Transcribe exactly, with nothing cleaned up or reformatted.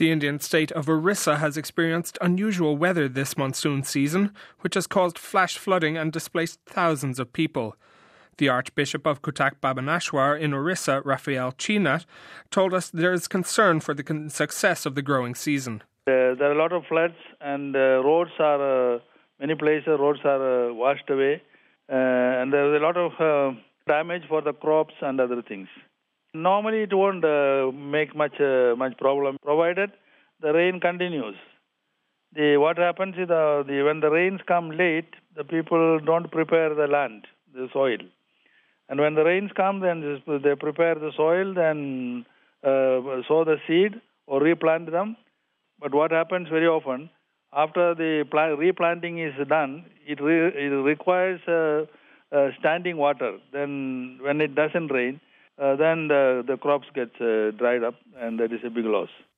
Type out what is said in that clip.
The Indian state of Orissa has experienced unusual weather this monsoon season, which has caused flash flooding and displaced thousands of people. The Archbishop of Cuttack Bhabanashwar in Orissa, Raphael Chinat, told us there is concern for the con- success of the growing season. Uh, there are a lot of floods and uh, roads are, uh, many places roads are uh, washed away uh, and there is a lot of uh, damage for the crops and other things. Normally it won't uh, make much uh, much problem provided the rain continues. The, what happens is the, the, when the rains come late, the people don't prepare the land, the soil. And when the rains come, then they prepare the soil, then uh, sow the seed or replant them. But what happens very often, after the plant, replanting is done, it, re, it requires uh, uh, standing water. Then when it doesn't rain, uh, then the, the crops get uh, dried up, and that is a big loss.